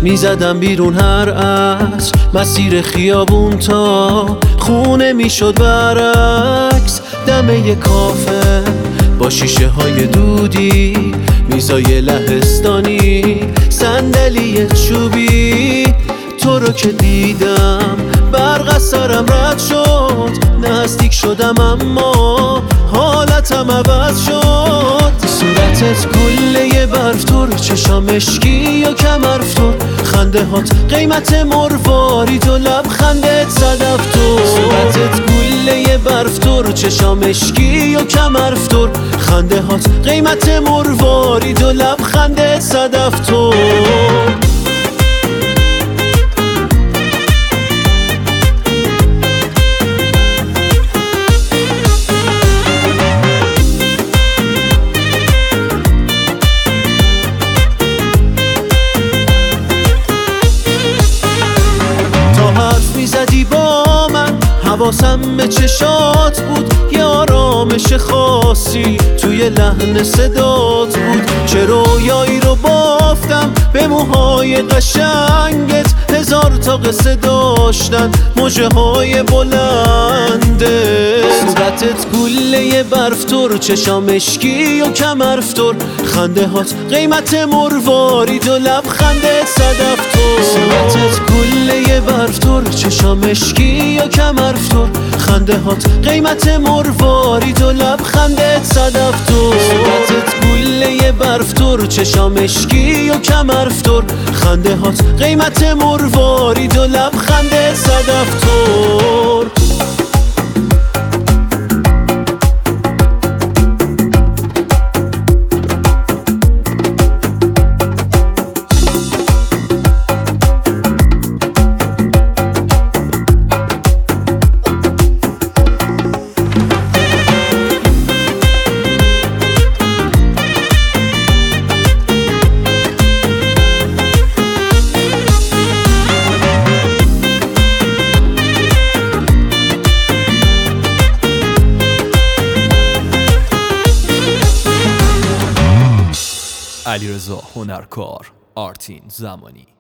میزدم بیرون هر عصر، مسیر خیابون تا خونه میشد برعکس. دمه کافه با شیشه های دودی، میزای لهستانی، صندلی چوبی. تو رو که دیدم برق از سرم رد شد، نزدیک شدم اما حالتم عوض شد. صورتت گله برفتور، چشام اشکی یا کمرفتور، خنده هات قیمت مروارید و لبخندت صدفتور. صورتت گله برفتور، چشام اشکی یا کمرفتور، خنده هات قیمت مروارید و لبخندت صدفتور. زدی با من، حواسم به چشات بود، یه آرامش خاصی توی لحن صدات بود. چه رویایی رو بافتم به موهای قشنگت، هزار تا قصه داشتن موجه های بلنده. صورتت گله برفتور، چشام اشکی و کمرفتور، خنده هات قیمت مروارید و لبخندت صدفتور. صورتت گله برفتور، چشام اشکی و کمرفتور، خنده هات قیمت مروارید و لبخندت صدفتور. صورتت گله برفتور، چشام اشکی و کمرفتور، خنده هات قیمت مروارید و لبخندت صدفتور. علیرضا هنرکار، آرتین زمانی.